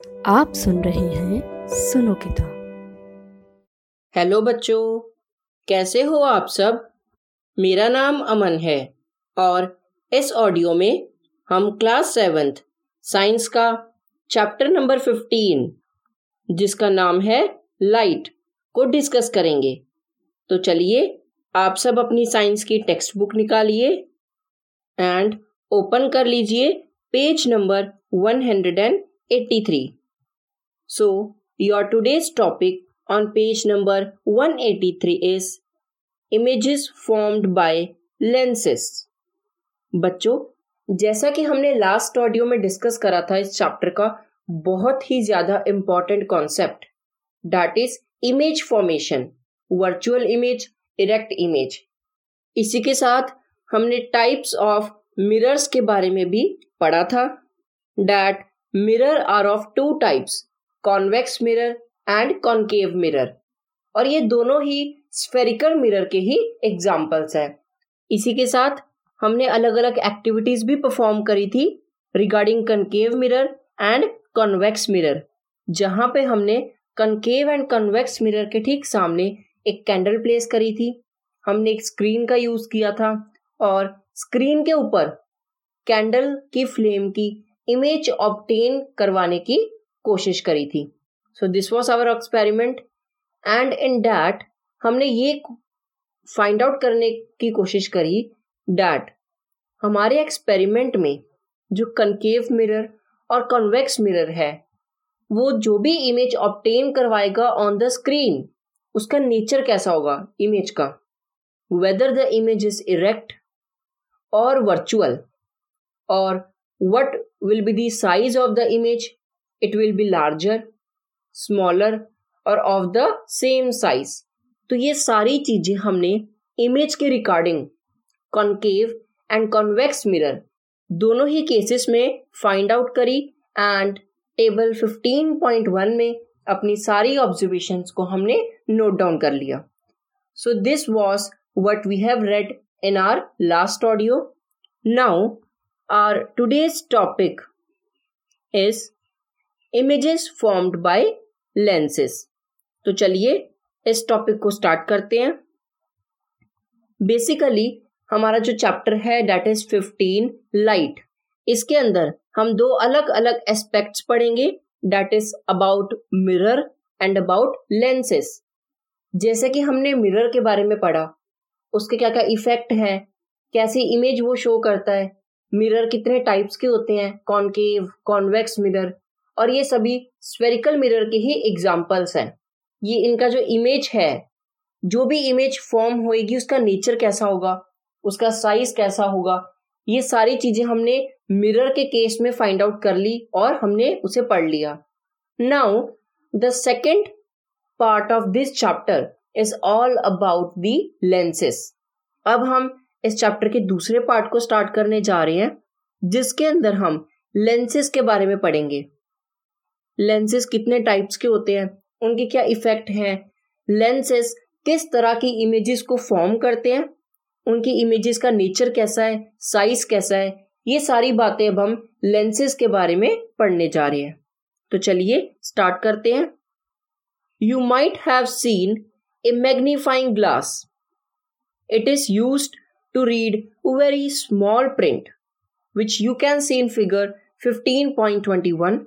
आप सुन रहे हैं सुनो किताब। हेलो बच्चों, कैसे हो आप सब। मेरा नाम अमन है और इस ऑडियो में हम क्लास 7th साइंस का चैप्टर नंबर 15 जिसका नाम है लाइट को डिस्कस करेंगे। तो चलिए आप सब अपनी साइंस की टेक्स्ट बुक निकालिए एंड ओपन कर लीजिए page number 183। So, your today's topic on page number 183 is images formed by lenses. बच्चों, जैसा कि हमने लास्ट ऑडियो में डिस्कस करा था इस चैप्टर का बहुत ही ज्यादा important concept, that is image formation, virtual image, erect image. इसी के साथ हमने टाइप्स ऑफ मिरर्स के बारे में भी पढ़ा था, that mirror are of two types, convex mirror and concave mirror, और ये दोनों ही स्फेरिकल मिरर के ही एग्जाम्पल्स हैं। इसी के साथ हमने अलग अलग एक्टिविटीज भी परफॉर्म करी थी regarding concave mirror and convex mirror, जहां पे हमने कॉनकेव एंड कॉन्वेक्स मिरर के ठीक सामने एक कैंडल प्लेस करी थी। हमने एक स्क्रीन का यूज किया था और स्क्रीन के ऊपर कैंडल की फ्लेम की इमेज ऑब्टेन करवाने की कोशिश करी थी। So this was our experiment and in that हमने ये फाइंड आउट करने की कोशिश करी दैट हमारे एक्सपेरिमेंट में जो कनकेव मिरर और कॉन्वेक्स मिरर है वो जो भी इमेज ऑब्टेन करवाएगा ऑन द स्क्रीन उसका नेचर कैसा होगा इमेज का, whether the image is erect और वर्चुअल, और what will be the size of the image, it will be larger, smaller और of the same size। तो ये सारी चीजें हमने इमेज के regarding concave and convex mirror दोनों ही केसेस में फाइंड आउट करी एंड टेबल 15.1 में अपनी सारी ऑब्जर्वेशंस को हमने नोट डाउन कर लिया। So this was what we have read in our last audio. Now our today's topic is images formed by lenses. तो चलिए इस टॉपिक को स्टार्ट करते हैं। बेसिकली हमारा जो चैप्टर है दैट इज 15 लाइट, इसके अंदर हम दो अलग अलग एस्पेक्ट्स पढ़ेंगे, that is about mirror and about lenses. जैसे कि हमने मिरर के बारे में पढ़ा, उसके क्या क्या इफेक्ट है, कैसी इमेज वो शो करता है, मिरर कितने टाइप्स के होते हैं, कॉनकेव, कॉन्वेक्स मिरर, और ये सभी स्फेरिकल मिरर के ही एग्जाम्पल्स हैं। ये इनका जो इमेज है, जो भी इमेज फॉर्म होएगी उसका नेचर कैसा होगा, उसका साइज कैसा होगा, ये सारी चीजें हमने मिरर के केस में फाइंड आउट कर ली और हमने उसे पढ़ लिया। Now the second part of this chapter is all about the lenses. अब हम इस चैप्टर के दूसरे पार्ट को स्टार्ट करने जा रहे हैं जिसके अंदर हम लेंसेस के बारे में पढ़ेंगे। लेंसेस कितने टाइप्स के होते हैं, उनके क्या इफेक्ट हैं, लेंसेस किस तरह की इमेजेस को फॉर्म करते हैं, उनकी इमेजेस का नेचर कैसा है, साइज कैसा है, ये सारी बातें अब हम लेंसेस के बारे में पढ़ने जा रहे हैं। तो चलिए स्टार्ट करते हैं। You might have seen a magnifying glass. It is used to read very small print which you can see in figure 15.21.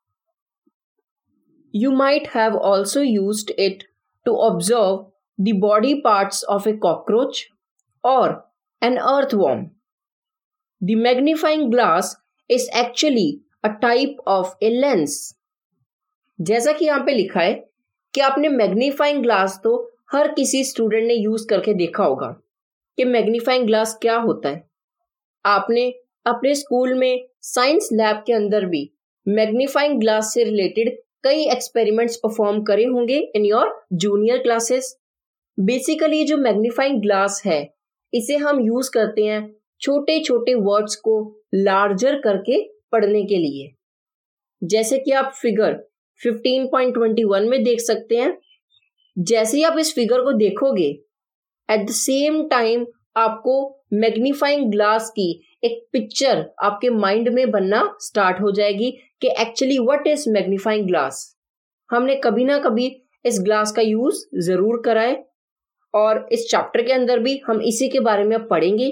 You might have also used it to observe the body parts of a cockroach or an earthworm. The magnifying glass is actually a type of a lens. जैसा कि यहाँ पे लिखा है कि आपने magnifying glass तो हर किसी स्टूडेंट ने यूज करके देखा होगा कि मैग्नीफाइंग ग्लास क्या होता है। आपने अपने स्कूल में साइंस लैब के अंदर भी मैग्नीफाइंग ग्लास से रिलेटेड कई एक्सपेरिमेंट्स परफॉर्म करे होंगे in your junior classes. Basically जो मैग्नीफाइंग ग्लास है इसे हम यूज करते हैं छोटे छोटे वर्ड्स को लार्जर करके पढ़ने के लिए। जैसे कि आप फिगर 15.21 में देख सकते हैं। जैसे ही आप इस फिगर को देखोगे एट द सेम टाइम आपको मैग्नीफाइंग ग्लास की एक पिक्चर आपके माइंड में बनना स्टार्ट हो जाएगी कि actually what is magnifying glass. हमने कभी ना कभी इस ग्लास का यूज जरूर करा है और इस चैप्टर के अंदर भी हम इसी के बारे में पढ़ेंगे।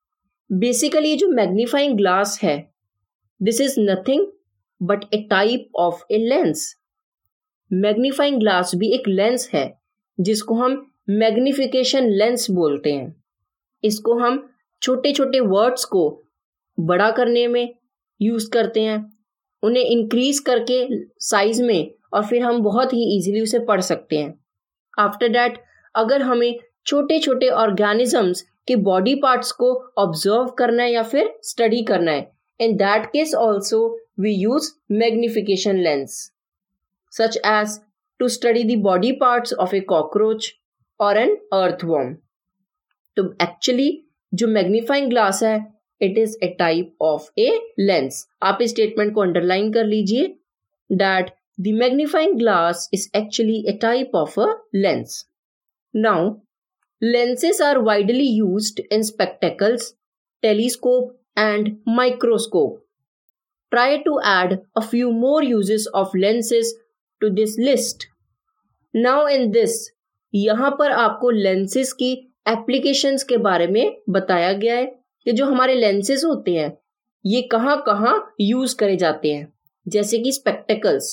बेसिकली जो मैग्नीफाइंग ग्लास है, this is nothing but a type of a lens. Magnifying glass भी एक लेंस है जिसको हम मैग्निफिकेशन लेंस बोलते हैं। इसको हम छोटे छोटे वर्ड्स को बड़ा करने में यूज करते हैं, उन्हें इंक्रीज करके साइज में, और फिर हम बहुत ही इजीली उसे पढ़ सकते हैं। आफ्टर दैट अगर हमें छोटे छोटे ऑर्गेनिजम्स के बॉडी पार्ट्स को ऑब्जर्व करना है या फिर स्टडी करना है, in that case also we use magnification lens, such as to study the body parts of a cockroach और एन अर्थवॉर्म। तो एक्चुअली जो मैग्नीफाइंग ग्लास है, it is a type of a lens. आप इस statement को underline कर लीजिए, that the magnifying glass is actually a type of a lens. Now lenses are widely used in spectacles, telescope and microscope. Try to add a few more uses of lenses to this list. Now in this, यहाँ पर आपको lenses की applications के बारे में बताया गया है कि जो हमारे lenses होते हैं ये कहाँ कहाँ यूज करे जाते हैं। जैसे कि spectacles,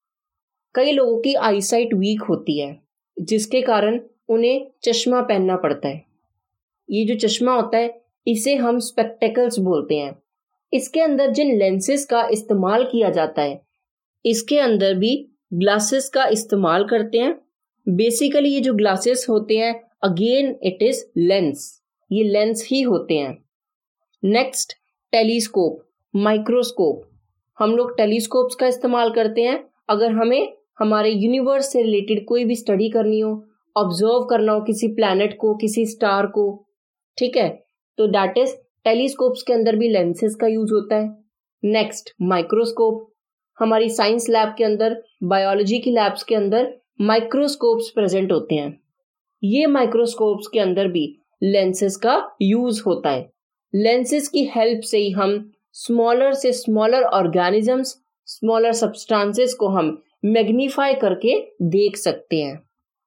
कई लोगों की eyesight weak होती है जिसके कारण उन्हें चश्मा पहनना पड़ता है। ये जो चश्मा होता है इसे हम स्पेक्टेकल्स बोलते हैं। इसके अंदर जिन लेंसेज का इस्तेमाल किया जाता है, इसके अंदर भी ग्लासेस का इस्तेमाल करते हैं। बेसिकली ये जो ग्लासेस होते हैं, अगेन इट इज लेंस, ये लेंस ही होते हैं। Next, telescope, microscope. हम लोग टेलीस्कोप्स का इस्तेमाल करते हैं अगर हमें हमारे यूनिवर्स से रिलेटेड कोई भी स्टडी करनी हो, ऑब्जर्व करना हो किसी प्लैनेट को, किसी स्टार को, ठीक है, तो दैट इज टेलीस्कोप्स के अंदर भी लेंसेज का यूज होता है। Next, microscope. हमारी साइंस लैब के अंदर, बायोलॉजी की लैब्स के अंदर माइक्रोस्कोप्स प्रेजेंट होते हैं। ये माइक्रोस्कोप्स के अंदर भी लेंसेज का यूज होता है। लेंसेज की हेल्प से ही हम स्मॉलर से स्मॉलर ऑर्गेनिजम्स, स्मॉलर सब्सटेंसेस को हम मैग्नीफाई करके देख सकते हैं।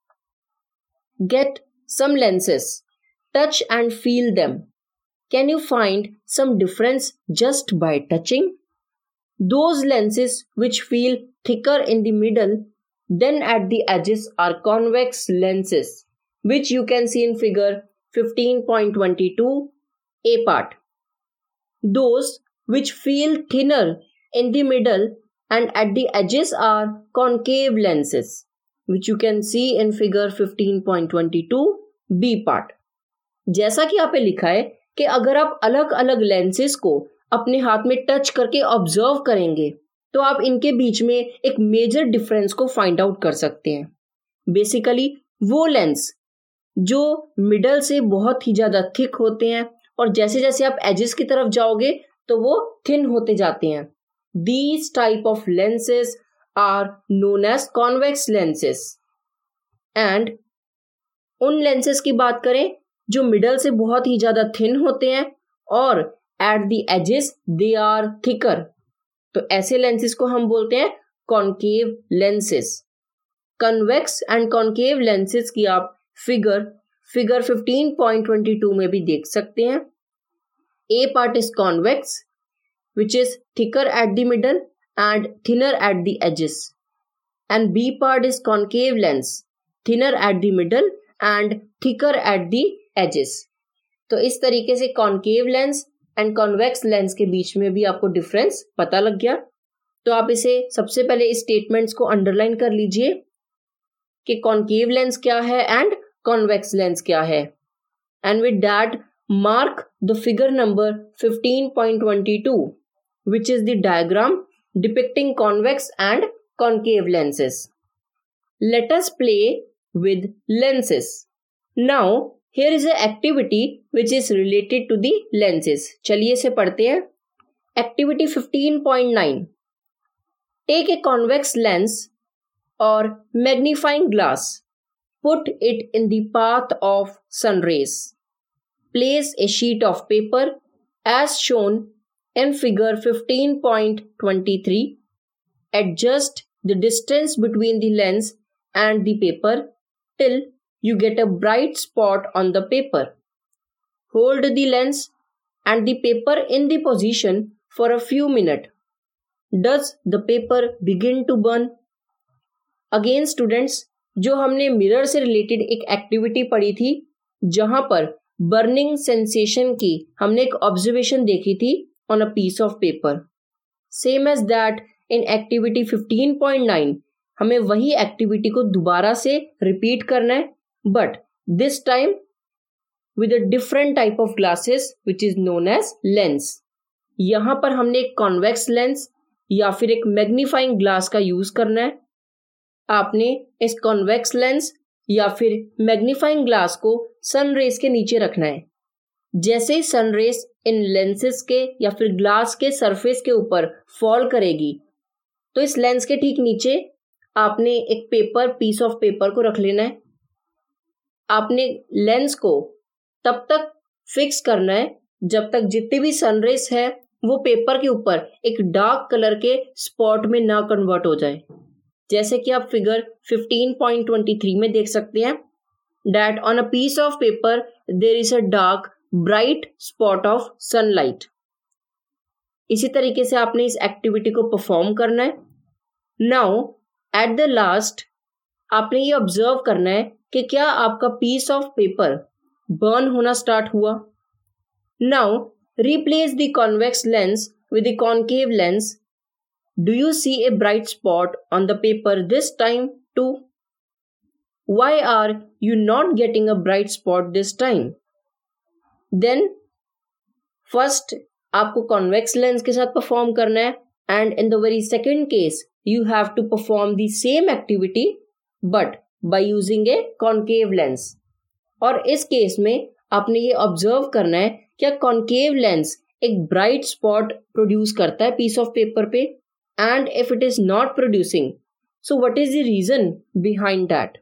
Get some lenses. Touch and feel them. Can you find some difference just by touching? Those lenses which feel thicker in the middle than at the edges are convex lenses, which you can see in figure 15.22 A part. Those which feel thinner in the middle and at the edges are concave lenses, which you can see in figure 15.22 B part. जैसा कि यहाँ पे लिखा है कि अगर आप अलग अलग लेंसेज को अपने हाथ में टच करके ऑब्जर्व करेंगे तो आप इनके बीच में एक मेजर डिफरेंस को फाइंड आउट कर सकते हैं। बेसिकली वो लेंस जो मिडल से बहुत ही ज्यादा थिक होते हैं और जैसे जैसे आप एजेस की तरफ जाओगे तो वो थिन होते जाते हैं। These type of lenses are known as convex lenses. And उन lenses की बात करें जो मिडल से बहुत ही ज्यादा थिन होते हैं और at the edges they are thicker, तो ऐसे lenses को हम बोलते हैं concave lenses. Convex and concave lenses की आप figure 15.22 में भी देख सकते हैं। A part is convex, which is thicker at the middle and thinner at the edges, and B part is concave lens, thinner at the middle and thicker at the edges. तो इस तरीके से concave lens and convex lens के बीच में भी आपको difference पता लग गया। तो आप इसे सबसे पहले इस स्टेटमेंट्स को अंडरलाइन कर लीजिए कि concave lens क्या है and convex lens क्या है, and with that mark the figure number 15.22, which is the diagram depicting convex and concave lenses. Let us play with lenses. Now, here is an activity which is related to the lenses. चलिए इसे पढ़ते हैं। Activity 15.9. Take a convex lens or magnifying glass. Put it in the path of sun rays. place a sheet of paper as shown in figure 15.23. Adjust the distance between the lens and the paper till you get a bright spot on the paper. Hold the lens and the paper in the position for a few minutes. Does the paper begin to burn? Again students, जो हमने mirror से related एक activity पढ़ी थी जहां पर burning sensation की हमने एक ऑब्जर्वेशन देखी थी on a piece of paper, same as that in activity 15.9 हमें वही एक्टिविटी को दोबारा से रिपीट करना है, but this time with a different type of glasses which is known as lens. यहां पर हमने एक कॉन्वेक्स लेंस या फिर एक मैग्नीफाइंग ग्लास का यूज करना है. आपने इस कॉन्वेक्स लेंस या फिर मैग्नीफाइंग ग्लास को सन रेस के नीचे रखना है. जैसे ही सन रेस इन लेंसेस के या फिर ग्लास के सरफेस के ऊपर फॉल करेगी तो इस लेंस के ठीक नीचे आपने एक पीस ऑफ पेपर को रख लेना है. आपने लेंस को तब तक फिक्स करना है जब तक जितनी भी सन रेस है वो पेपर के ऊपर एक डार्क कलर के स्पॉट में ना कन्वर्ट हो जाए. जैसे कि आप फिगर 15.23 में देख सकते हैं that on a piece of paper there is a dark bright spot of sunlight. इसी तरीके से आपने इस एक्टिविटी को परफॉर्म करना है. नाउ एट द लास्ट आपने ये ऑब्जर्व करना है कि क्या आपका पीस ऑफ पेपर बर्न होना स्टार्ट हुआ. Now replace the convex lens with the concave lens. Do you see a bright spot on the paper this time too? Why are you not getting a bright spot this time? Then first आपको convex lens के साथ perform करना है and in the very second case you have to perform the same activity but by using a concave lens. और इस case में आपने ये ऑब्जर्व करना है क्या कॉन्केव लेंस एक ब्राइट स्पॉट प्रोड्यूस करता है पीस ऑफ पेपर पे, and if it is not producing so what is the reason behind that.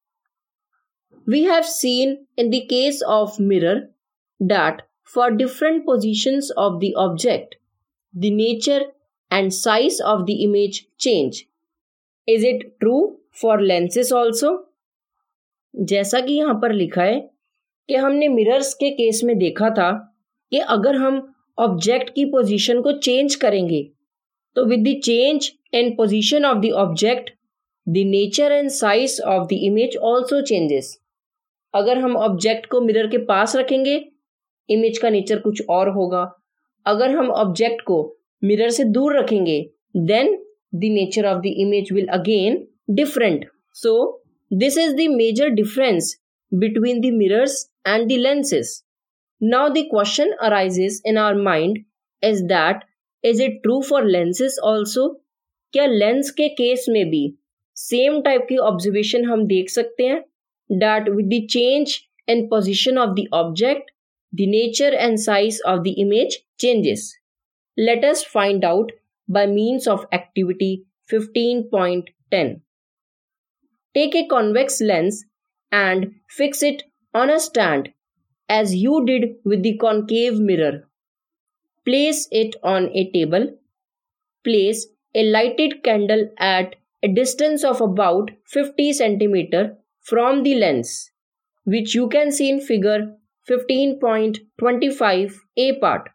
We have seen in the case of mirror that for different positions of the object the nature and size of the image change. Is it true for lenses also? जैसा कि यहां पर लिखा है कि हमने mirrors के case में देखा था कि अगर हम ऑब्जेक्ट की पोजीशन को चेंज करेंगे तो with the change in position of the object the nature and size of the image also changes. अगर हम ऑब्जेक्ट को मिरर के पास रखेंगे इमेज का नेचर कुछ और होगा. अगर हम ऑब्जेक्ट को मिरर से दूर रखेंगे then the nature of the image will again different. So this is the major difference between the mirrors and the lenses. Now the question arises in our mind is that is it true for lenses also? क्या lens के case में भी same type की observation हम देख सकते हैं that with the change in position of the object the nature and size of the image changes. Let us find out by means of activity 15.10. Take a convex lens and fix it on a stand as you did with the concave mirror. Place it on a table. Place a lighted candle at a distance of about 50 cm from the lens, which you can see in figure 15.25a part.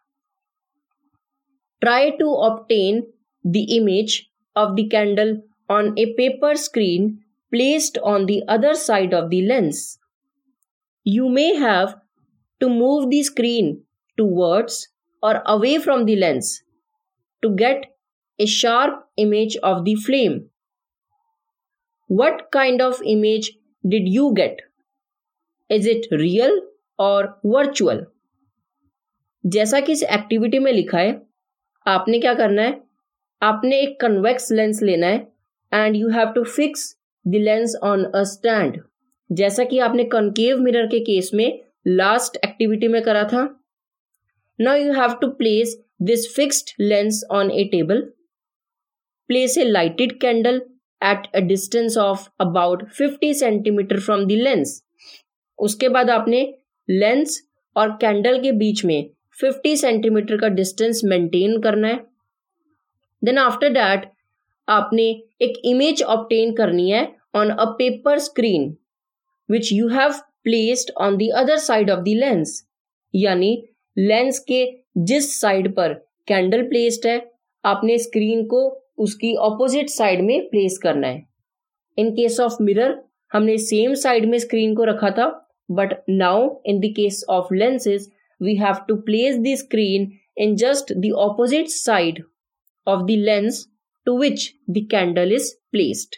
Try to obtain the image of the candle on a paper screen placed on the other side of the lens. You may have to move the screen towards or away from the lens to get a sharp image of the flame. What kind of image did you get? Is it real or virtual? जैसा कि इस activity में लिखा है आपने क्या करना है, आपने एक कन्वेक्स लेंस लेना है and you have to fix the lens on a stand. जैसा कि आपने कॉन्केव मिरर के केस में लास्ट एक्टिविटी में करा था. Now you have to place this fixed lens on a table. Place a lighted candle at a distance of about 50 cm from the lens. उसके बाद आपने लेंस और कैंडल के बीच में 50 सेंटीमीटर का डिस्टेंस मेंटेन करना है। देन आफ्टर दैट आपने एक इमेज ऑब्टेन करनी है on a paper screen which you have placed on the other side of the lens, यानी लेंस के जिस साइड पर कैंडल प्लेस्ड है आपने स्क्रीन को उसकी ऑपोजिट साइड में प्लेस करना है। इन केस ऑफ मिरर हमने सेम साइड में स्क्रीन को रखा था, but now in the case of lenses we have to place the screen in just the opposite side of the lens to which the candle is placed.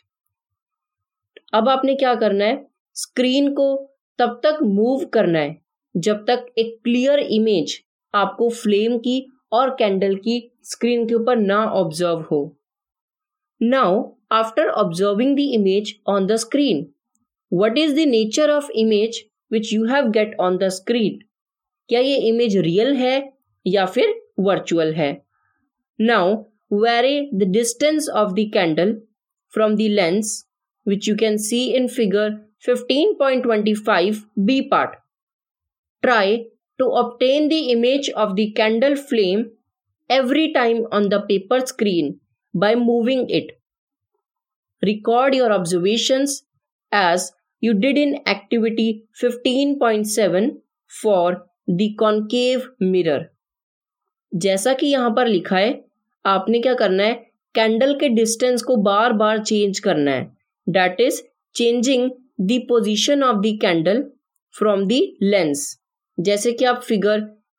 अब आपने क्या करना है, स्क्रीन को तब तक मूव करना है जब तक एक क्लियर इमेज आपको फ्लेम की और कैंडल की स्क्रीन के ऊपर ना ऑब्जर्व हो। Now after observing the image on the screen, what is the nature of image which you have get on the screen? क्या ये इमेज रियल है या फिर वर्चुअल है? Now vary the distance of the candle from the lens, which you can see in figure 15.25 B part. Try to obtain the image of the candle flame every time on the paper screen by moving it. Record your observations as you did in activity 15.7 for the concave mirror. जैसा कि यहाँ पर लिखा है, आपने क्या करना है, कैंडल के डिस्टेंस को बार बार चेंज करना है, that is changing the position of the candle from the lens, जैसे कि आप फिगर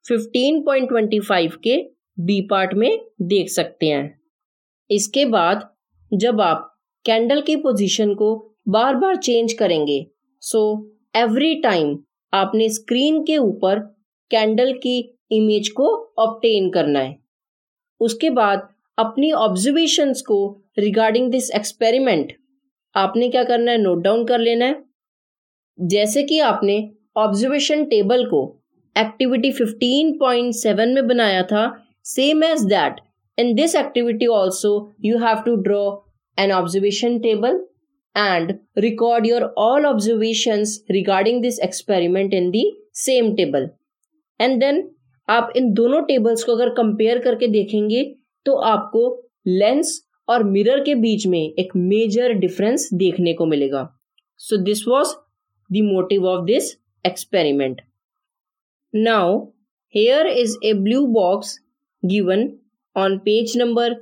15.25 के बी पार्ट में देख सकते हैं। इसके बाद जब आप कैंडल की पोजीशन को बार बार चेंज करेंगे, सो एवरी टाइम आपने स्क्रीन के ऊपर कैंडल की इमेज को ऑब्टेन करना है। उसके बाद अपनी ऑब्जर्वेशंस को रिगार्डिंग दिस एक्सपेरिमेंट आपने क्या करना है, नोट डाउन कर लेना है। जैसे कि आपने ऑब्जर्वेशन टेबल को एक्टिविटी 15.7 में बनाया था, same as that in this activity also you have to draw an observation table and record your all observations regarding this experiment in the same table. And then आप इन दोनों tables को अगर compare करके देखेंगे तो आपको लेंस और मिरर के बीच में एक मेजर डिफरेंस देखने को मिलेगा। So this was the motive of this experiment. Now here is a blue box given on page number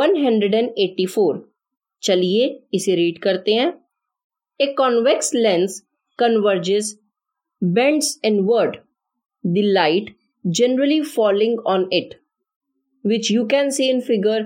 184। चलिए इसे रीड करते हैं। A convex lens converges bends inward the light generally falling on it, which you can see in figure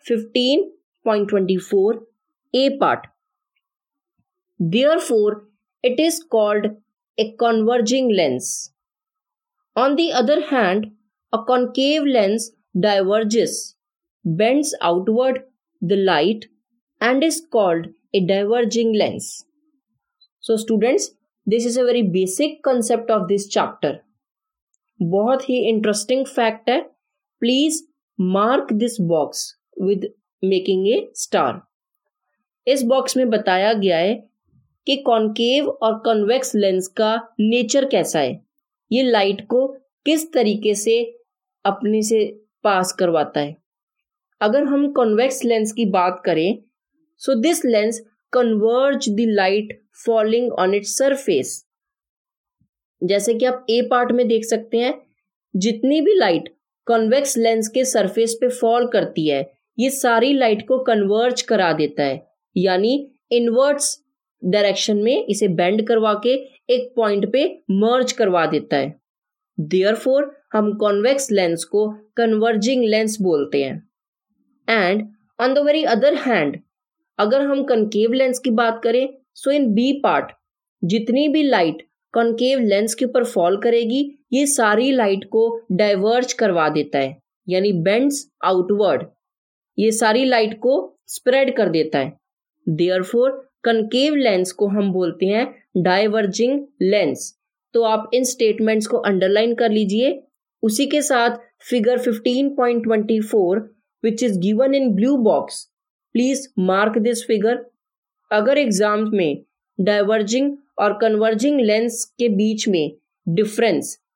15.24 A part. Therefore, it is called a converging lens. On the other hand, a concave lens diverges, bends outward the light, and is called a diverging lens. So students, this is a very basic concept of this chapter. बहुत ही interesting fact है। Please mark this box with making a star. इस box में बताया गया है कि concave और कॉन्वेक्स लेंस का नेचर कैसा है, ये लाइट को किस तरीके से अपने से पास करवाता है। अगर हम कॉन्वेक्स लेंस की बात करें, so this lens converge the light falling on its surface. जैसे कि आप ए पार्ट में देख सकते हैं, जितनी भी लाइट कॉन्वेक्स लेंस के सरफेस पे फॉल करती है, ये सारी लाइट को कन्वर्ज करा देता है, यानी इनवर्ट्स डायरेक्शन में इसे बेंड करवा के एक पॉइंट पे मर्ज करवा देता है। देयरफॉर हम कॉन्वेक्स लेंस को कन्वर्जिंग लेंस बोलते हैं। And on the very other hand, अगर हम कनकेव लेंस की बात करें, सो इन बी पार्ट जितनी भी लाइट कॉन्केव लेंस के ऊपर फॉल करेगी, ये सारी लाइट को डाइवर्ज करवा देता है, यानी बेंड्स आउटवर्ड, ये सारी लाइट को स्प्रेड कर देता है। देयरफॉर कनकेव लेंस को हम बोलते हैं डाइवर्जिंग लेंस। तो आप इन स्टेटमेंट्स को अंडरलाइन कर लीजिए। उसी के साथ figure 15.24 which is given in blue box, please mark this figure. अगर एग्जाम में डाइवर्जिंग और कन्वर्जिंग लेंस के बीच में डिफरेंस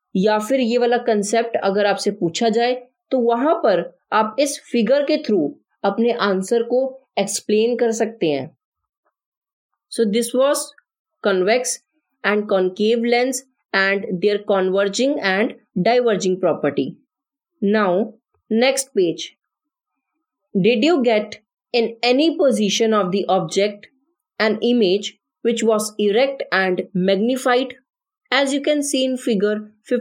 या फिर ये वाला कंसेप्ट अगर आपसे पूछा जाए तो वहां पर आप इस फिगर के थ्रू अपने आंसर को एक्सप्लेन कर सकते हैं. So this was convex and concave lens and their converging and diverging property. Now, next page. Did you get in any position of the object an image which was erect and magnified, as you can see in figure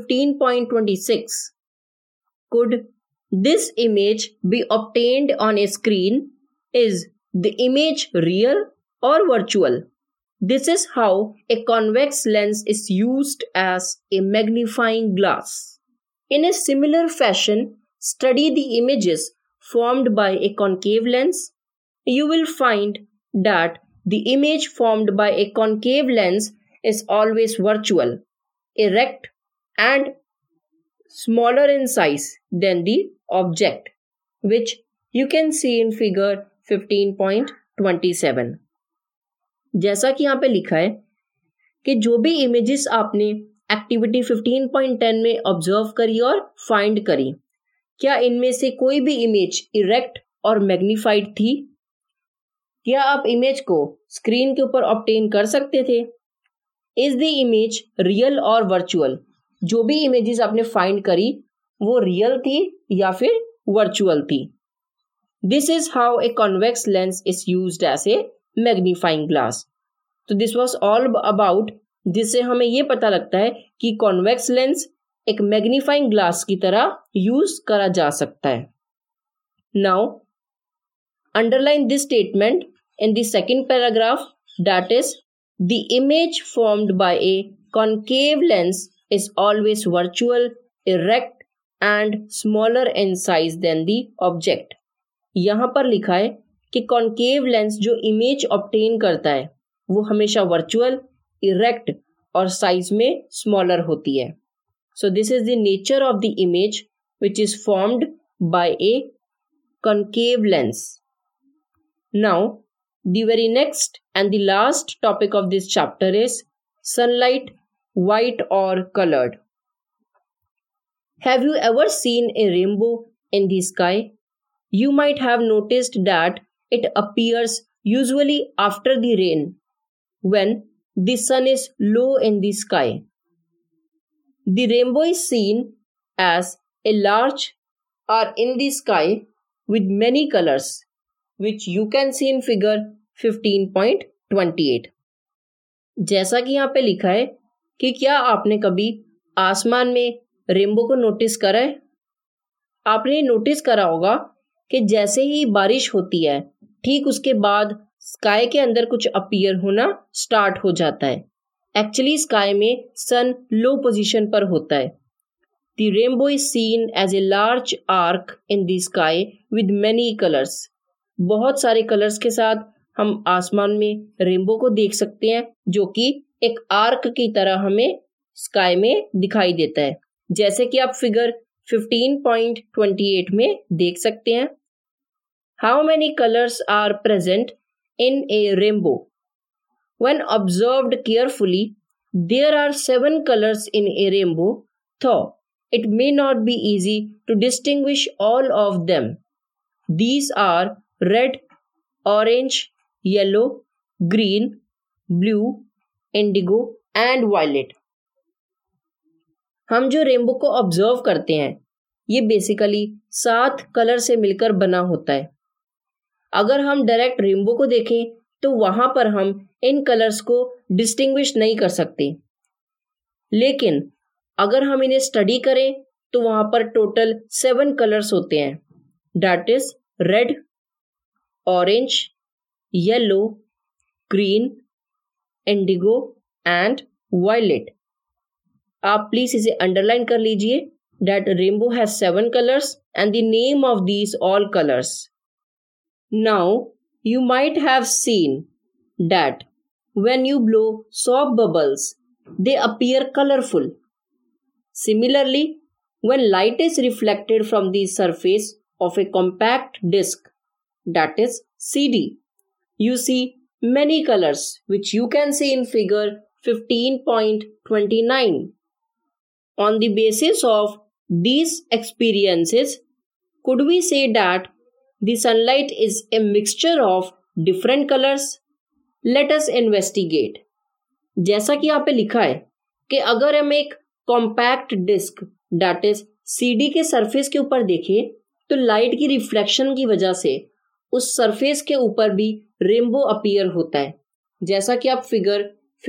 15.26? Could this image be obtained on a screen? Is the image real or virtual? This is how a convex lens is used as a magnifying glass. In a similar fashion, study the images formed by a concave lens. You will find that the image formed by a concave lens is always virtual, erect, and smaller in size than the object, which you can see in figure 15.27. जैसा कि यहाँ पे लिखा है कि जो भी images आपने एक्टिविटी 15.10 में ऑब्जर्व करी और फाइंड करी, क्या इनमें से कोई भी इमेज इरेक्ट और मैग्नीफाइड थी? क्या आप इमेज को स्क्रीन के ऊपर ऑब्टेन कर सकते थे? इज द इमेज रियल और वर्चुअल? जो भी इमेजेस आपने फाइंड करी वो रियल थी या फिर वर्चुअल थी? This is how a convex lens is used as a magnifying glass. तो दिस वाज ऑल अबाउट, जिससे हमें ये पता लगता है कि कॉन्वेक्स लेंस एक मैग्नीफाइंग ग्लास की तरह यूज करा जा सकता है. Now underline this statement in the second paragraph, that is the image formed by a concave lens is always virtual, erect and smaller in size than the object. यहां पर लिखा है कि कॉन्केव लेंस जो इमेज ऑब्टेन करता है वो हमेशा वर्चुअल, इरेक्ट और साइज में स्मॉलर होती है. So this is the nature of the image which is formed by a concave lens. Now the very next and the last topic of this chapter is sunlight, white or colored. Have you ever seen a rainbow in the sky? You might have noticed that it appears usually after the rain, when the sun is low in the sky. The rainbow is seen as a large arc in the sky with many colors, which you can see in figure 15.28. जैसा कि यहाँ पे लिखा है कि क्या आपने कभी आसमान में रेनबो को नोटिस करा है? आपने नोटिस करा होगा कि जैसे ही बारिश होती है ठीक उसके बाद स्काई के अंदर कुछ अपीयर होना स्टार्ट हो जाता है. एक्चुअली स्काई में सन लो पोजीशन पर होता है. The rainbow is seen as a large arc in the sky with many colours. बहुत सारे कलर्स के साथ हम आसमान में रेनबो को देख सकते हैं, जो कि एक आर्क की तरह हमें स्काई में दिखाई देता है, जैसे कि आप फिगर 15.28 में देख सकते हैं. How many colours are present in a rainbow? When observed carefully, there are 7 colours in a rainbow, though it may not be easy to distinguish all of them. These are red, orange, yellow, green, blue, indigo and violet. हम जो rainbow को observe करते हैं ये basically 7 colour से मिलकर बना होता है. अगर हम डायरेक्ट रेनबो को देखें तो वहां पर हम इन कलर्स को डिस्टिंग्विश नहीं कर सकते, लेकिन अगर हम इन्हें स्टडी करें तो वहां पर टोटल 7 कलर्स होते हैं, that is red, orange, yellow, green, indigo and violet. आप प्लीज इसे अंडरलाइन कर लीजिए, that rainbow has 7 colours and the name of these all colours. Now you might have seen that when you blow soap bubbles, they appear colorful. Similarly, when light is reflected from the surface of a compact disc, that is CD, you see many colors, which you can see in figure 15.29. On the basis of these experiences, could we say that the sunlight is a mixture of different colors? Let us investigate. जैसा कि यहाँ पे लिखा है कि अगर हम एक compact disc that is CD के सरफेस के ऊपर देखें तो लाइट की रिफ्लेक्शन की वजह से उस सरफेस के ऊपर भी रेनबो अपीयर होता है, जैसा कि आप फिगर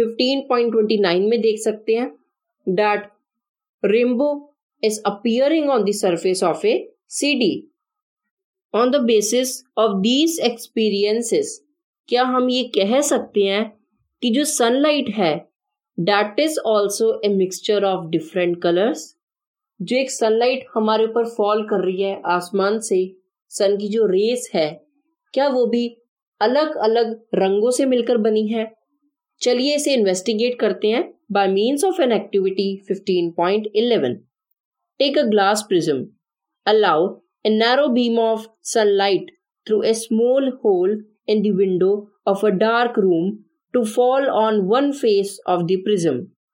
15.29 में देख सकते हैं that rainbow is appearing on the surface of a CD. On the basis of these experiences, क्या हम ये कह सकते हैं कि जो सनलाइट है that is also a mixture of different colours? जो एक सनलाइट हमारे ऊपर फॉल कर रही है आसमान से, सन की जो रेस है, क्या वो भी अलग अलग रंगों से मिलकर बनी है? चलिए इसे इन्वेस्टिगेट करते हैं by means of an activity 15.11. Take a glass prism. Allow a narrow beam of sunlight through a small hole in the window of a dark room to fall on one face of the prism.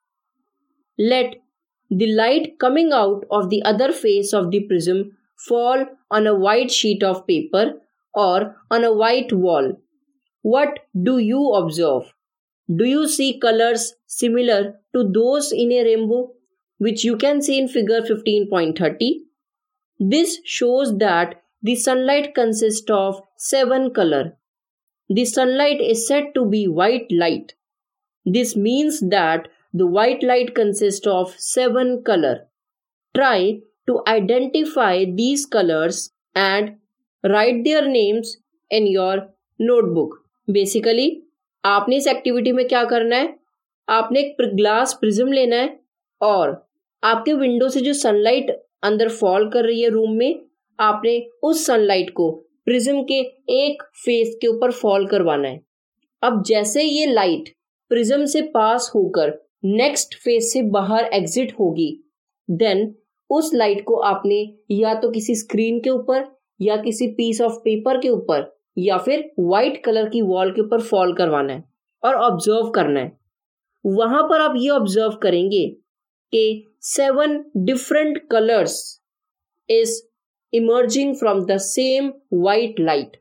Let the light coming out of the other face of the prism fall on a white sheet of paper or on a white wall. What do you observe? Do you see colors similar to those in a rainbow, which you can see in figure 15.30? This shows that the sunlight consists of 7 colors. The sunlight is said to be white light. This means that the white light consists of 7 colors. Try to identify these colors and write their names in your notebook. Basically, आपने इस activity में क्या करना है, आपने एक glass prism लेना है और आपके विंडो से जो सनलाइट अंदर फॉल कर रही है रूम में, आपने उस सनलाइट को प्रिज्म के एक फेस के ऊपर फॉल करवाना है. अब जैसे ये लाइट प्रिज्म से पास होकर नेक्स्ट फेस से बाहर एग्जिट होगी, देन उस लाइट को आपने या तो किसी स्क्रीन के ऊपर या किसी पीस ऑफ पेपर के ऊपर या फिर व्हाइट कलर की वॉल के ऊपर फॉल करवाना है और ऑब्जर्व करना है. वहां पर आप ये ऑब्जर्व करेंगे कि 7 different colors is emerging from the same white light.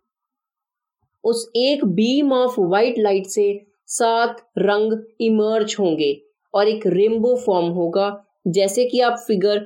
उस एक बीम ऑफ व्हाइट लाइट से 7 रंग इमर्ज होंगे और एक रेनबो फॉर्म होगा, जैसे कि आप फिगर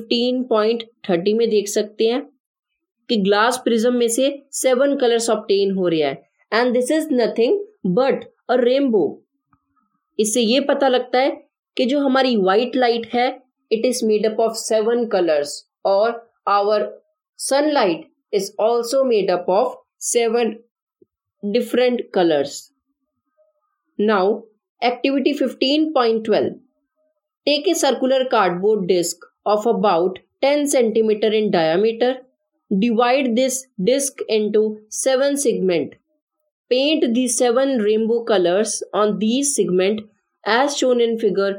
15.30 में देख सकते हैं कि ग्लास प्रिज्म में से 7 कलर्स ऑब्टेन हो रहा है and this is nothing but a rainbow. इससे ये पता लगता है कि जो हमारी व्हाइट लाइट है it is made up of 7 colors or our sunlight is also made up of 7 different colors. Now, activity 15.12. Take a circular cardboard disc of about 10 centimeter in diameter. Divide this disc into 7 segments. Paint the 7 rainbow colors on these segments as shown in figure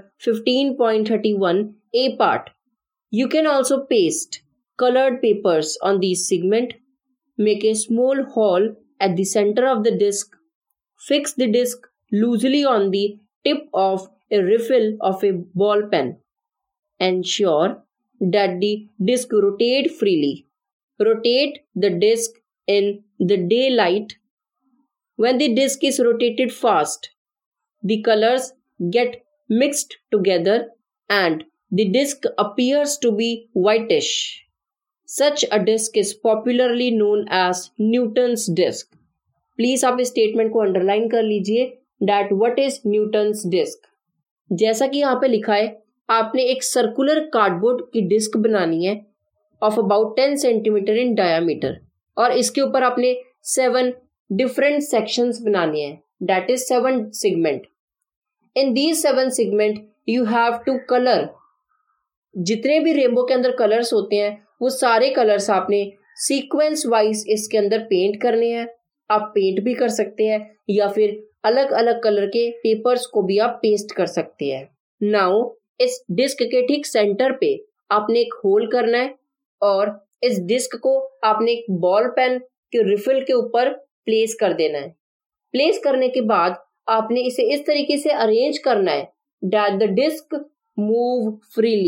15.31 A part. You can also paste colored papers on these segments. Make a small hole at the center of the disc. Fix the disc loosely on the tip of a refill of a ball pen. Ensure that the disc rotates freely. Rotate the disc in the daylight. When the disc is rotated fast, the colors get mixed together and the disc appears to be whitish. Such a disc is popularly known as Newton's disc. Please आप इस statement को underline कर लीजिए that what is Newton's disc. जैसा कि यहाँ पे लिखा है, आपने एक सर्कुलर कार्डबोर्ड की डिस्क बनानी है of about 10 centimeter in diameter और इसके ऊपर आपने 7 different sections बनानी है, that is 7 segment. In these 7 segment you have to color. जितने भी रेनबो के अंदर कलर्स होते हैं वो सारे कलर्स आपने सीक्वेंस वाइज इसके अंदर पेंट करने हैं. आप पेंट भी कर सकते हैं या फिर अलग अलग कलर के पेपर्स को भी आप पेस्ट कर सकते हैं. नाउ इस डिस्क के ठीक सेंटर पे आपने एक होल करना है और इस डिस्क को आपने एक बॉल पेन के रिफिल के ऊपर प्लेस कर देना है. प्लेस करने के बाद आपने इसे इस तरीके से अरेंज करना है that the disc move freely.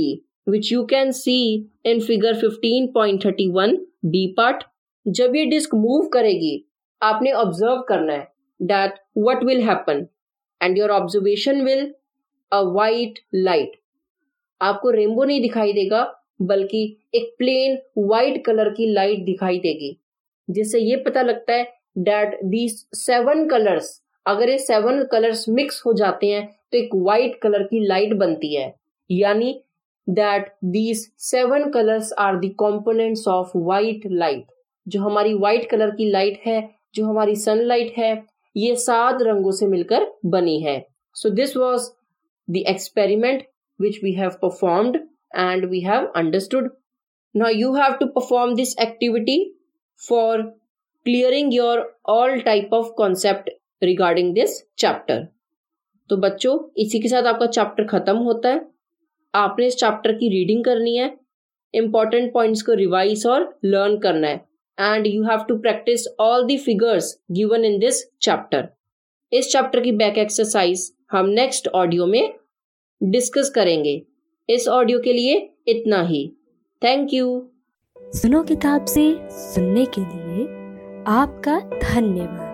which you can see in figure 15.31 B part. जब ये डिस्क मूव करेगी आपने ऑब्जर्व करना है that what will happen and your observation will a white light. आपको रेनबो नहीं दिखाई देगा बल्कि एक प्लेन व्हाइट कलर की लाइट दिखाई देगी, जिससे ये पता लगता है that these 7 colors, अगर ये 7 कलर्स मिक्स हो जाते हैं तो एक व्हाइट कलर की लाइट बनती है, यानी that these 7 colors are the components of white light. जो हमारी व्हाइट कलर की लाइट है, जो हमारी सनलाइट है, ये 7 रंगों से मिलकर बनी है. So this was the experiment which we have performed and we have understood. Now you have to perform this activity for clearing your all type of concept regarding this chapter. तो बच्चों इसी के साथ आपका चैप्टर खत्म होता है. आपने इस चैप्टर की रीडिंग करनी है, इंपॉर्टेंट पॉइंट्स को रिवाइज और लर्न करना है, and you have to practise all the figures given in this chapter. इस चैप्टर की बैक एक्सरसाइज हम नेक्स्ट ऑडियो में डिस्कस करेंगे. इस ऑडियो के लिए इतना ही. Thank you. सुनो किताब से सुनने के लिए आपका धन्यवाद.